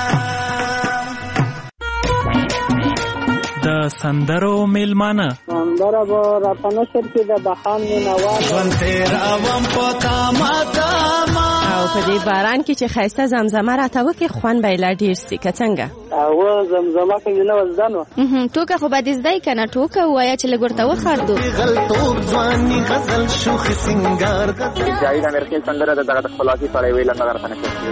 د سندرو میلمانه سندره به راته نشر کې د بخان مینوال ژوند تېروم په تامه تامه او په دې باران کې چې ښایسته زمزمه راته وکړي خوند به یې لا ډېر سي که څنګه او زمزمه کې مې نه وه زده نو ټوکه خو به دې زده یې که نه ټوکه ووایه چې لږ ورته وخاردو غلطوب ځواني غزل شوخي سینګار جاوید امیرخیل سندره د دغه د خپلواکي په اړه ویله نه درته نشر کېږي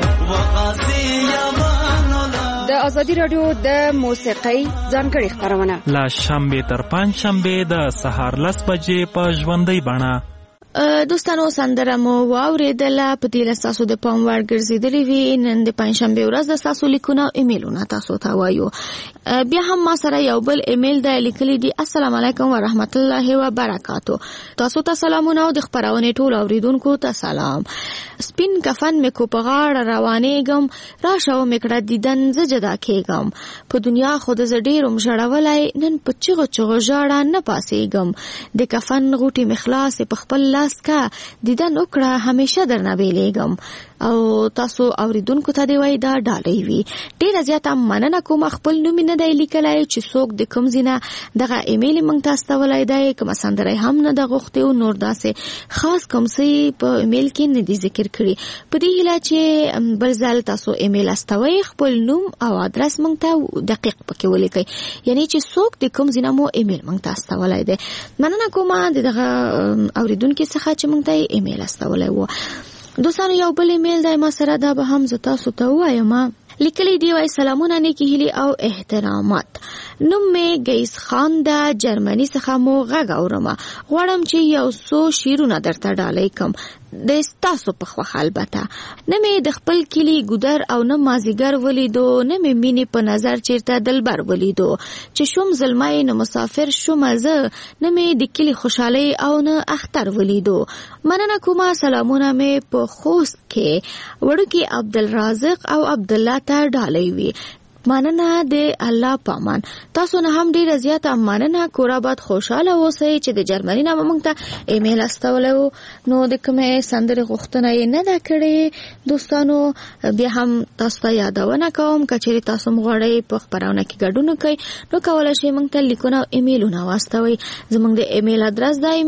د ازادي راډیو د موسیقۍ ځانګړې خپرونه لا شنبې تر پنجشنبې د سهار 10 بجې په ژوندۍ بڼه دوستانو سندره مو واورېدله په دې ستاسو د پام وړ ګرځېدلې وي نن د پنجشنبې ورځ د ستاسو لیکونه او ایمیلونه تاسو ته وایو بیا هم ما سره یو بل ایمیل دی لیکلی دی السلام علیکم ورحمت الله وبرکاتو تاسو ته سلامونه او د خپرونې ټول اوریدونکو ته سلام سپین کفن مې کو په غاړه روانېږم راشه ومې کړه دیدن زه جدا کېږم په دنیا خو د زه ډېر وم ژړولی نن په چغو چغو ژاړه نه پاسېږم د کفن غوټې مې خلاصې په خپل لاس کا دیدن وکړه همیشه درنه بیلیږم او تاسو اوریدونکو ته دی وای دا ډالۍ وي ډیره زیاته مننه کوم خپل نوم نه دی لیکلای چې څوک د کوم ځینه دغه ایمیل مونږ تاسو ته ولای دی کوم سندره هم نه د غوښته او نور داسې خاص کوم څه په ایمیل کې نه دی ذکر کړی په دې هیله چې بل ځل تاسو ایمیل استوي خپل نوم او ادرس مونږ ته دقیق پکې ولیکئ یعنی چې څوک د کوم ځینه مو ایمیل مونږ تاسو ته ولای دی مننه کوم دغه اوریدونکو څخه چې مونږ ته ایمیل استولای وو دوستانو یو بل ایمیل دی ما سره دا به هم زه تاسو ته وایم لیکلی دی وای سلامونه نیکی هیلی او احترامات نوم می گیس خان دا جرمنی څخه مو غږ اورم غواړم چې یو څو شیرونه درته ډالۍ کوم د ستاسو په خوښه البته نه می د خپل کلی ګودر او نه مازیګر ولیدو نه می مینې په نظر چیرته دلبر ولیدو چې شوم زلمای نه مسافر شوم زه نه می د کلی خوشحالي او نه اختر ولیدو مننه کومه سلامونه می په خوست کې وړوکی عبدالرازق او عبد الله ته ډالۍ وي مننه د الله پامان تاسو نه هم ډیره زیاته مننه کوراباد خوشاله اوسئ چې د جرمني نه موږ ته ایمیل استولو نو د کومه سندره غوښتنه یې نه دا کړې دوستانو بیا هم تاسو ته یادونه کوم کچېری تاسو مغړې په خبرونه کې ګډون کوي نو کولای شئ موږ ته لیکونه ایمیلونه واستوي زموږ د ایمیل ادرس دی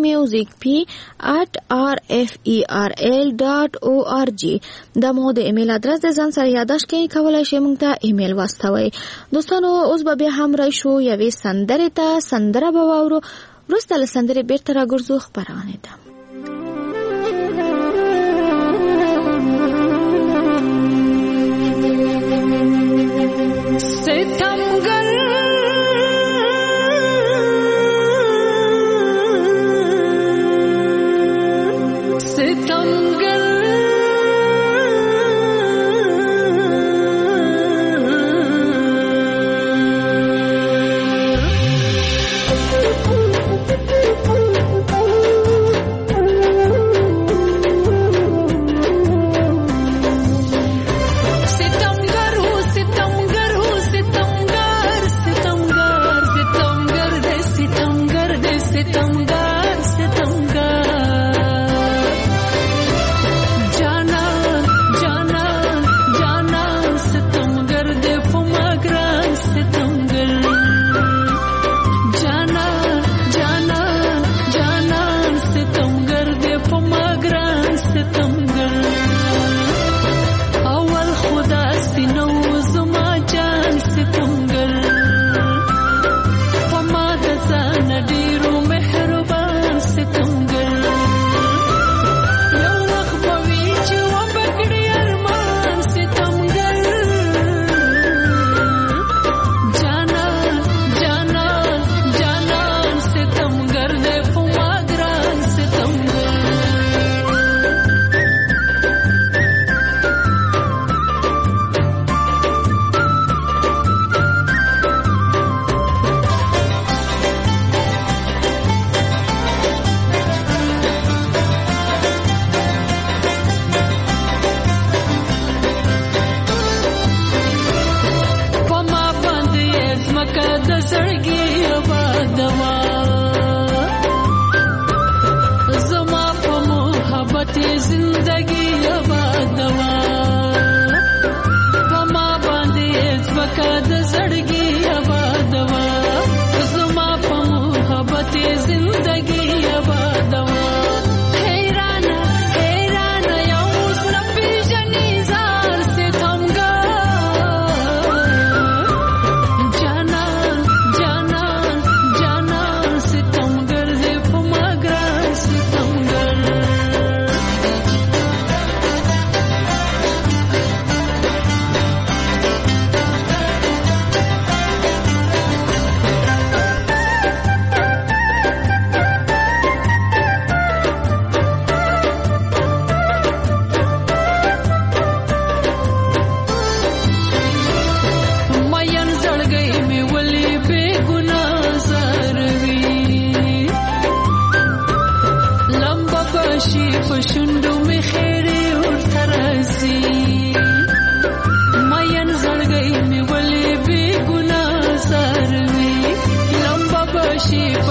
music@rferl.org دا مو د ایمیل ادرس د ځان سره یاداښت کړئ کولای شئ موږ ته ایمیل واستوي دوستانو اوس به بیا هم راشو یوې سندره ته سندره به واورو وروسته له سندرې بیرته راګرځو خپرونه ده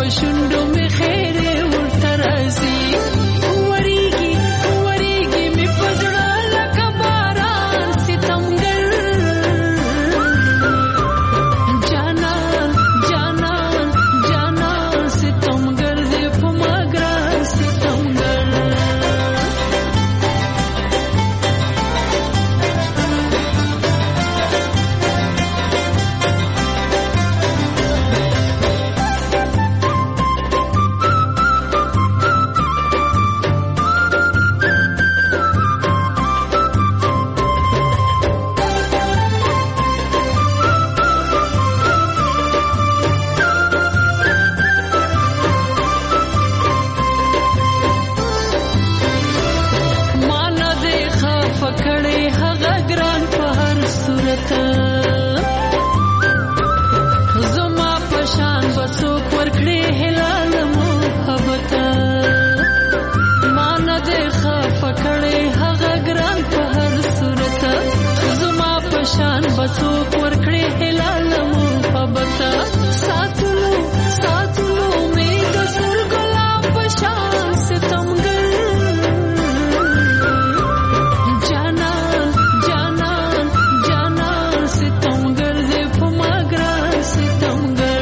شونډو مې خیر ورته راځي وریږي وریږي مې په زړه لکه باران ستمګر جانان جانان جانان ستمګر دې په ما ګران ستمګر بسوک ورکړې هلال محبت ساتلو ساتلو مې د سر ګلاب په شان ستمګر جانان جانان جانان ستمګر دې په ما ګران ستمګر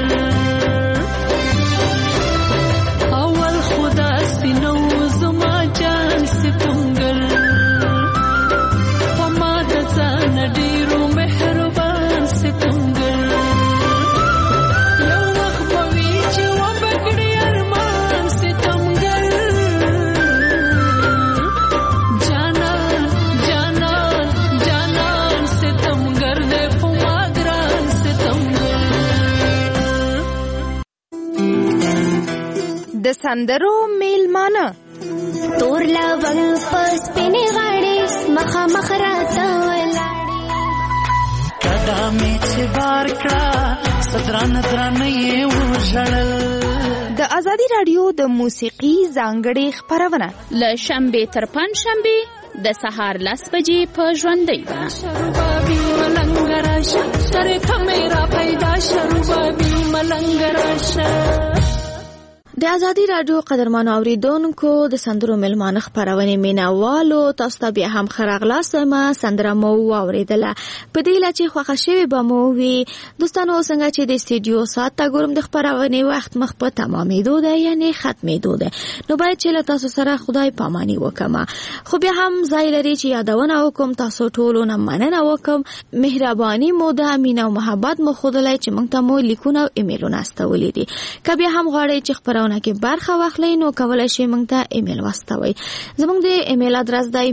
اول خدا سينو زما جان ستمګر په ما د ځان ډېرو مهربان ستمګر یو وخت به وي چې وبکړي ارمان ستمګر جانان جانان جانان ستمګر دې په ما ګران ستمګر د سندرو میلمانه تور لونګ پس پینې غاړې مخامخ راته کدا می چې بار کړه صدران درنه یې وژړل د ازادي رادیو د موسیقي ځانګړې خپرونه له شنبې تر پنځشنبې د سهار 10 بجې په ژوندۍ بڼه شروبابي ملنګ راشه سره ته میرا پیدا شروبابي ملنګ راشه د ازادي رادیو قدرمنو اوریدونکو د سندرو ملمانه خبرونه مینوالو تاسو ته بیا هم خراغلاسم سندره مو اوریدله په دې لا چې خوښه شوی به مو وي دوستانو څنګه چې د استودیو ساعت ته ګورم د خبرونه وخت مخ په تمامېدو ده یعنی ختمېدو ده نو باید چې له تاسو سره خدای پاماني وکم خو بیا هم ځای لري چې یادونه وکم تاسو ټولو نه مننه وکم مهرباني مو د امینه او محبت مو خدای چې موږ ته مو لیکونه او ایمیلونه استولې دي کبه هم غواړئ چې خبرونه کې برخه واخلئ نو کولای شئ موږ ته ایمیل واستوئ زموږ د ایمیل ادرس دی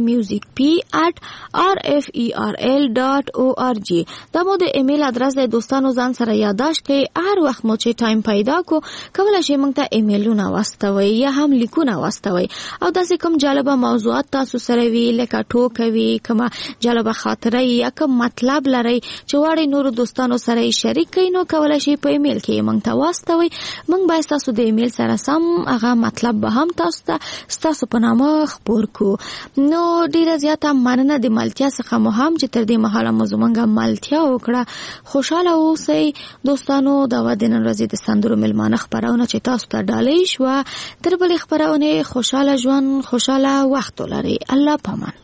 musicp@rferl.org دا مو د ایمیل ادرس دی دوستانو ځان سره یادداشت کړئ هر وخت مو چې ټایم پیدا کو کولای شئ موږ ته ایمیلونه واستوئ یا هم لیکونه واستوئ او داسې کوم جالبه موضوعات تاسو سره وی لکه ټوکوي کومه جالبه خاطره یا کوم مطلب لري چې واړی نور دوستانو سره شریک کړئ نو کولای شئ په ایمیل کې موږ ته واستوئ موږ به تاسو د ایمیل سره سم هغه مطلب به هم تاسو په نامه خبر کو نو ډیره زیاته مننه د ملتیا څخه مو هم چې تر دې مهاله مو زمونږه ملتیا وکړه خوشاله اوسئ دوستانو دا و د نن ورځې د سندرو ملمانه خبرونه چې تاسو ته ډالۍ شو تر بلې خبرونه خوشاله ژوند خوشاله وخت ولرئ الله پامان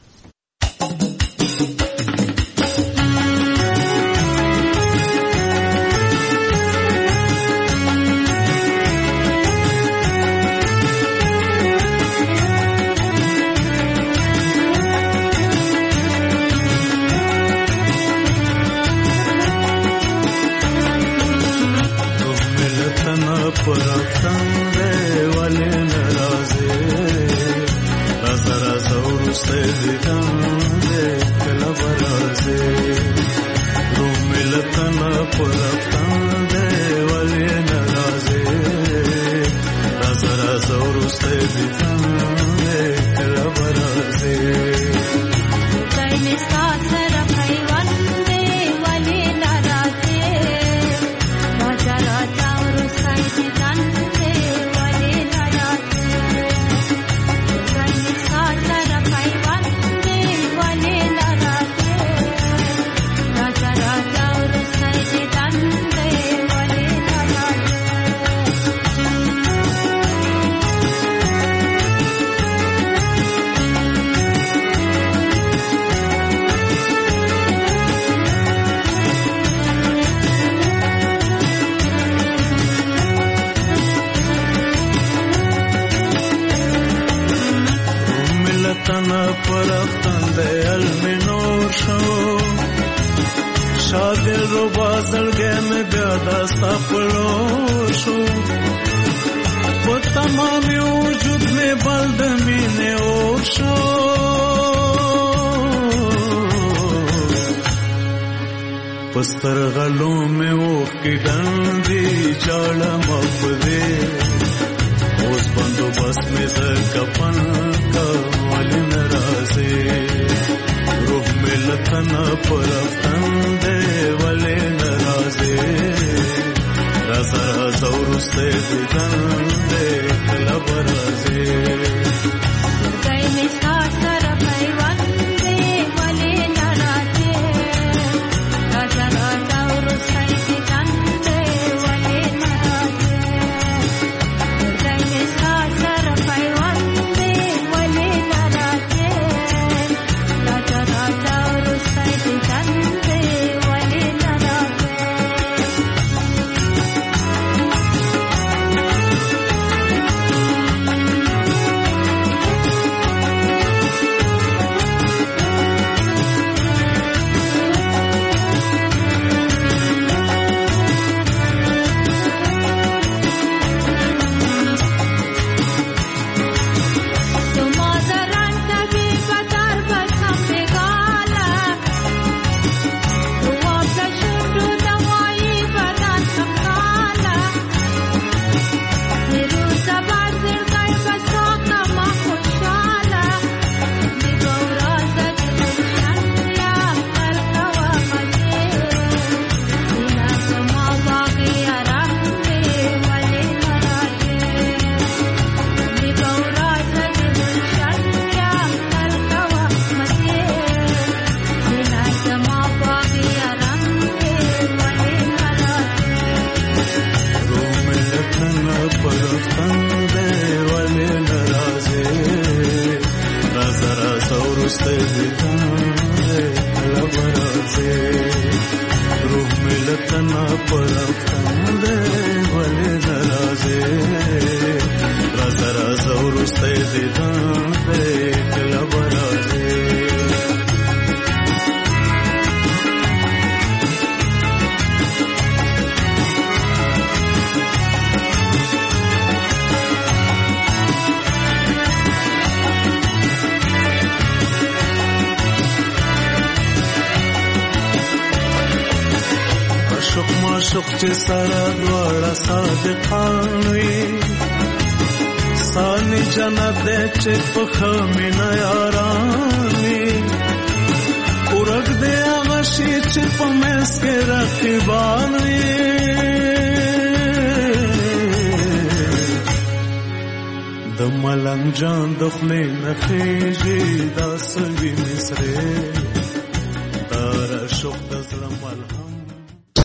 پرفتن ده ولی نرازه رازه رازه و روسته دیدن ده کلا برازه رو ملتن پرفتن ده ولی نرازه رازه رازه و روسته دیدن ده کلا برازه داینستا سر پیوان ده ولی نرازه راجا راجا Dande پرختن دی المنور شو شادل رو بازلگه می بیادا سپلو شو و تمامی وجود می بلد مینه اور شو پستر غلو میں اوخ کی ڈندی جاڑا مفدے اوس بندو بس میں در کپن کا والی نرازے روح میں لتنا پرفتن دے والے نرازے رازا رازا ورستے دیدن دے لبرازے گئی مستا سر پیوان دے والے نرازے رازا رازا ورستے دیدن دے والے نرازے گئی مستا سر پیوان دے والے نرازے رازا رازا ورستے دیدن دے والے نرازے چې سره دواړه صادقان وي ساني جنت دې چې په خمینه یاران وي ورګ دې هغه شي چې په مېس کې رقیبان وي د ملنګ جان د خولې نه خېږي دا سوي مصرې